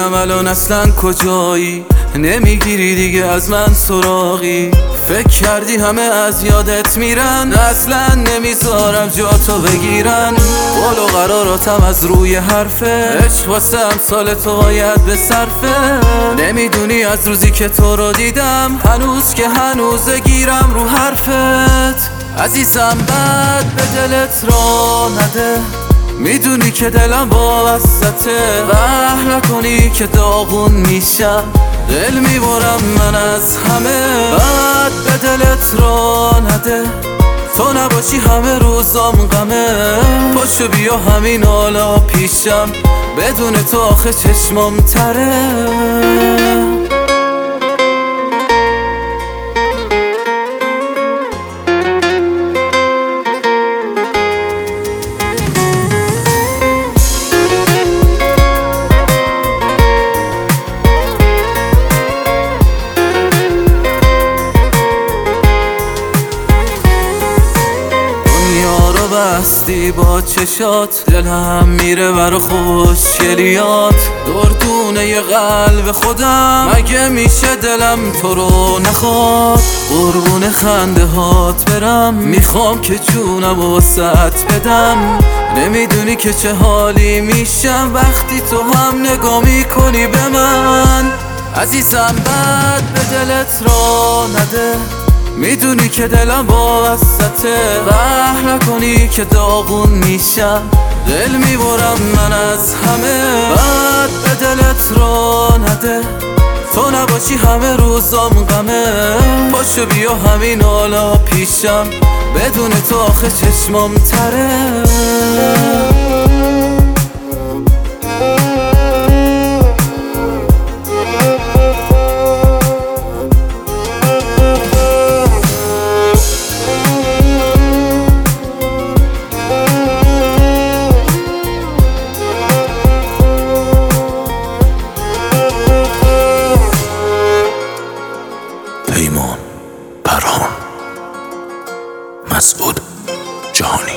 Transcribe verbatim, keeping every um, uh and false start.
ببینم الان اصلا کجایی، نمیگیری دیگه از من سراغی. فکر کردی همه از یادت میرن، اصلا نمیذارم جا تو بگیرن. قول و قراراتم از روی حرفه، عشق واسه امثال تو باید به صرفه. نمیدونی از روزی که تو رو دیدم، هنوز که هنوز گیرم رو حرفت. عزیزم بد به دلت را نده، میدونی که دلم با وسطه. وح نکنی که داغون میشم، دل میبرم من از همه. بد به دلت را نده، تو نباشی همه روزام غمه. پاشو بیا همین حالا پیشم، بدون تو آخه چشمام تره. بستی با چشات، دلم میره برا خوشگلیات. دردونه ی قلب خودم، مگه میشه دلم تو رو نخواد؟ قربون خنده هات برم، میخوام که جونم واسط بدم. نمیدونی که چه حالی میشم وقتی تو هم نگاه میکنی به من. عزیزم بد به دلت را نده، میدونی که دلم با وسطه. وح نکنی که داغون میشم، دل میبرم من از همه. بد به دلت را نده، تو نباشی همه روزام غمه. پاشو بیا همین حالا پیشم، بدون تو آخه چشمام تره. پیمان، پرهام، مسعود جهانی.